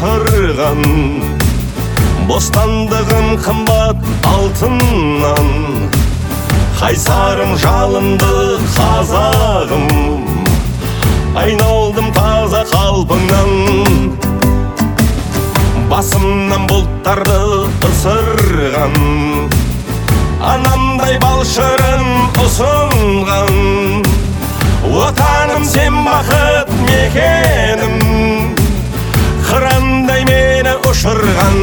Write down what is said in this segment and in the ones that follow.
отырған, бостандығым қымбат алтыннан. Қайсарым жалынды қазағым, айналдым таза қалпыңнан. Басымнан бұлттарды ысырған, анамдай балшырын ұсынған. Отаным сен бақыт мекенім, қырандай мені ұшырған.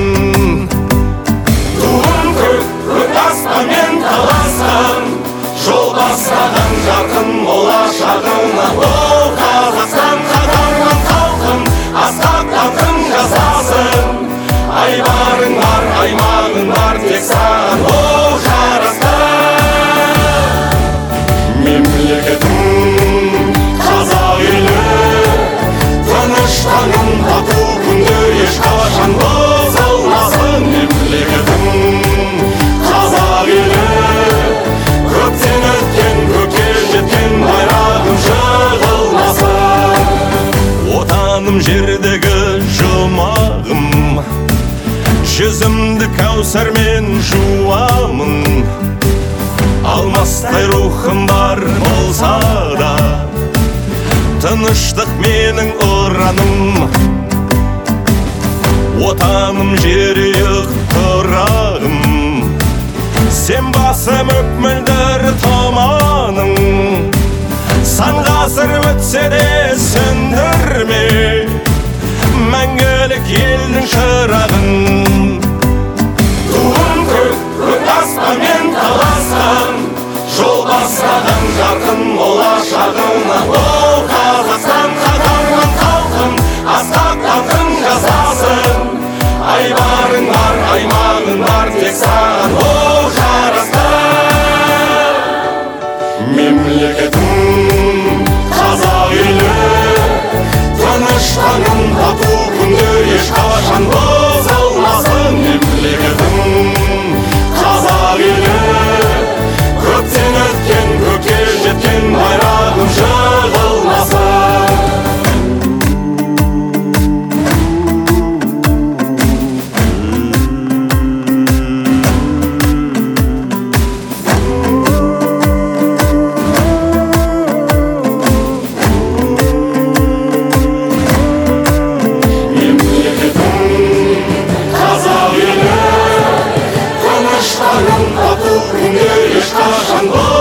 Туым көк аспанмен таласқан, жол бастаған жарқын болашағына. О, Қазақстан қатарған халқым, асқақ алтын жасасын. Айбарың бар, аймағың бар, тек саған о жарасқан. Мемлекетім қазақ елі, тыныштығын тату күнде ешқашан бұзылмасын. Мемлекетім қазақ елі, көптен өткен, көкке жеткен байрағым жығылмасын. Отаным жердегі жұмағым, жүзімді кәусәрмен жуамын. Алмастай рухым бар болса да, тыныштық менің ұраным. Отаным жерұйық тұрағым, сен басым өкмілдір тұманың. Сан ғасыр өтсе де сөндірме мәңгілік елдің шырағын. Туым көк аспанмен таласқан, жол бастаған жарқын болашағына. О, Қазақстан қатарған халқым, асқақ алтын жасасын. Айбарың бар, аймағың бар, тек саған о жарасқан. Мемлекетім қазақ елі, тыныштығын тату күнде ешқашан бұзылмасын. Мемлекетім қазақ елі, көптен өткен, көкке жеткен байрағым жығылмасын. Тату күнде ешқашан